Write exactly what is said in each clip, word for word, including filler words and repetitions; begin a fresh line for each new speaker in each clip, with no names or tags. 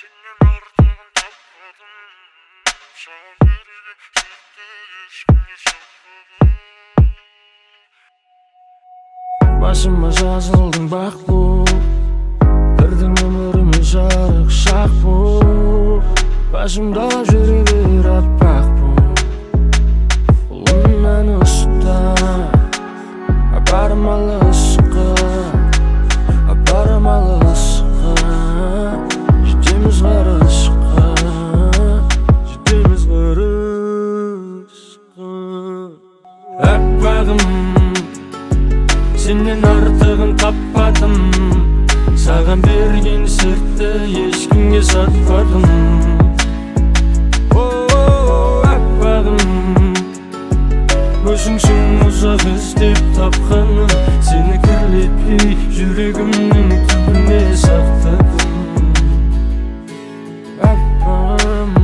Başıma жазылдың бақ бұл, кірдің өміріме жарық шақ бұл. Başımda жүре бер аппақ бұл, ұлымнан ұста апарым алысқа, апарым алысқа. Жетеміз ғарышқа, жетеміз ғарышқа. Аппағым, сенен артығын таппадым, саған берген сыртты ешкімге сатпадым. Аппағым, өзіңсің ұзақ іздеп тапқаным, сені кірлетпей жүрегімнің түбіне сақтадым. Аппағым,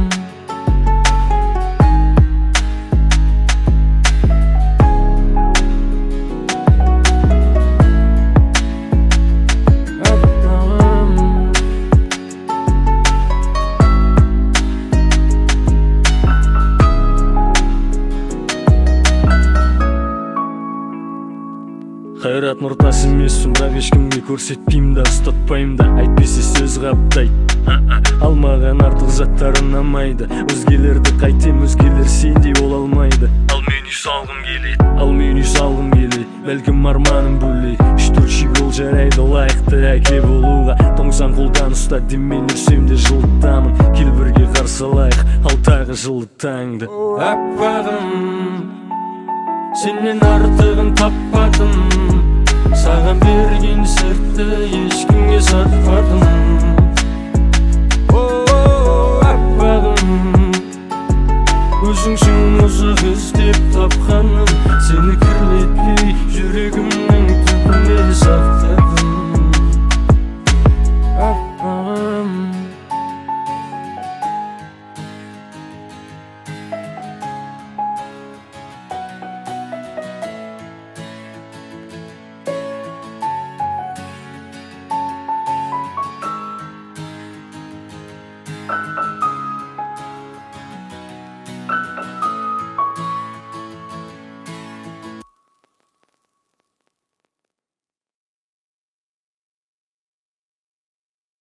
қайрат нұртас емеспін, бірақ ешкімге көрсетпеймін да, ұстатпаймын да, әйтпесе сөз қаптайды. Алмаған артық заттар ұнамайды, өзгелерді қайтем, өзгелер сендей бола алмайды. Ал мен үй салғым келеді, ал мен үй салғым келеді, бәлкім арманым бөлей. Үш-төрт жол жарайды лайықты әке болуға, тоңсаң қолдан ұста демен үрсем де жылытамын. Кел бірге қарсылайық алтағы жылы таңды. Аппағым, сенен артығын таппадым, саған берген сыртты ешкімге